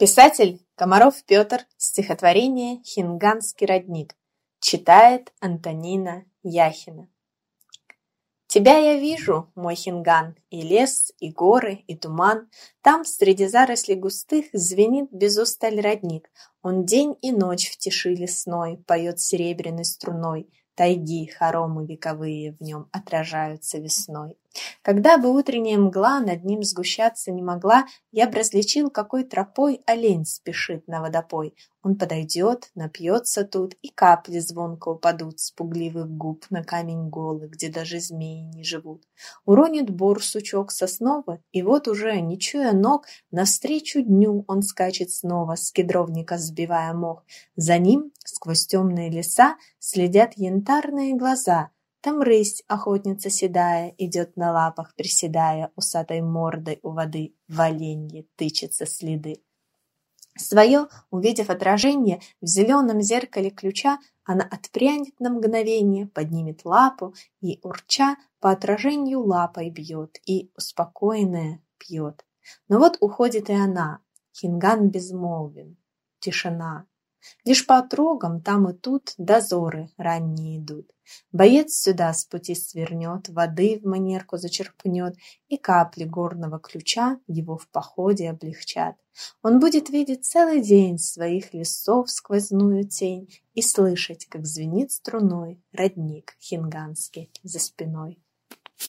Писатель Комаров Петр, стихотворение «Хинганский родник». Читает Антонина Яхина. Тебя я вижу, мой Хинган, и лес, и горы, и туман. Там, среди зарослей густых, звенит без усталь родник. Он день и ночь в тиши лесной поет серебряной струной. Тайги, хоромы вековые в нем отражаются весной. Когда бы утренняя мгла над ним сгущаться не могла, я б различил, какой тропой олень спешит на водопой. Он подойдет, напьется тут, и капли звонко упадут с пугливых губ на камень голый, где даже змеи не живут. Уронит бор сучок сосновый, и вот уже, не чуя ног, навстречу дню он скачет снова, с кедровника сбивая мох. За ним, сквозь темные леса, следят янтарные глаза. Там рысь, охотница седая, идет на лапах, приседая, усатой мордой у воды в оленье тычется следы. Свое, увидев отражение в зеленом зеркале ключа, она отпрянет на мгновение, поднимет лапу и, урча, по отражению лапой бьет и, успокоенная, пьет. Но вот уходит и она, Хинган безмолвен, тишина. Лишь по отрогам там и тут дозоры ранние идут. Боец сюда с пути свернет, воды в манерку зачерпнет, и капли горного ключа его в походе облегчат. Он будет видеть целый день своих лесов сквозную тень и слышать, как звенит струной родник хинганский за спиной.